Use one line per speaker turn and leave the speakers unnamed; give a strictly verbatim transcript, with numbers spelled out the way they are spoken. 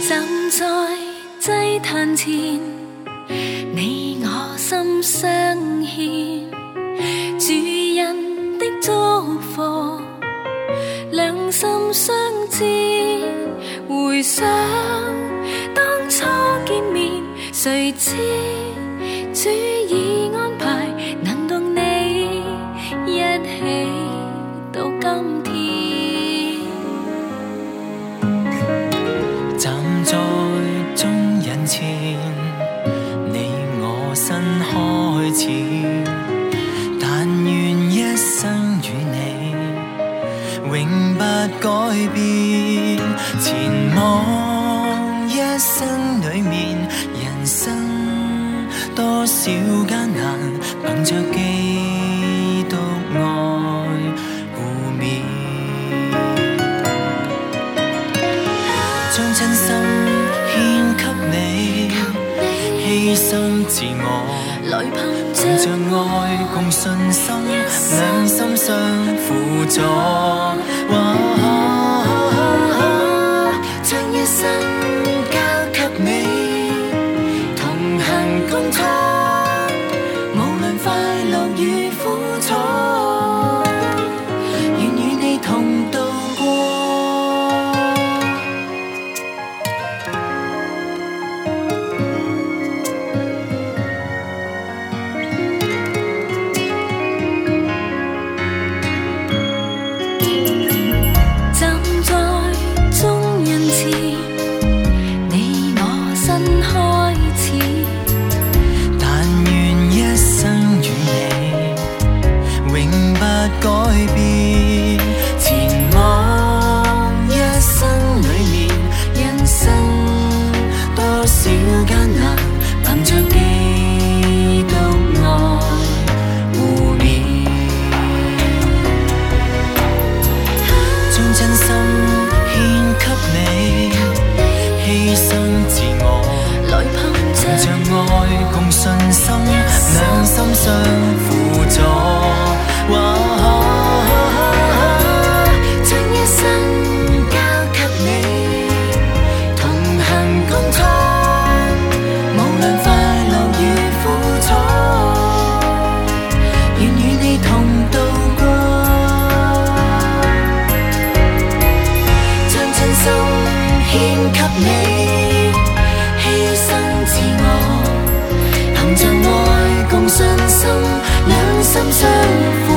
站在祭坛前，你我心相牵，主恩的祝福，良心相知。回想当初见面，谁知主已安排，能共你一起到今天。
站在众人前，你我新開始，但願一生與你永不改變。前望一生裏面，人生多少艱難，憑着基督愛互勉，將真心獻給你，犧牲自我，
來憑
憑着愛共信心，兩心相輔助，將一生交給你，同行共創，無論快樂與苦楚，願與你同渡過。改變，前往一生裏面，人生多少艱難，憑着基督愛互勉，將真心獻給你，犧牲自我，
來憑
着愛共信心，兩心相輔助。將一生交給你，同行共創，無論快樂與苦楚，願與你同渡過。將真心獻給你，犧牲自我，憑着愛共信心，兩心相輔。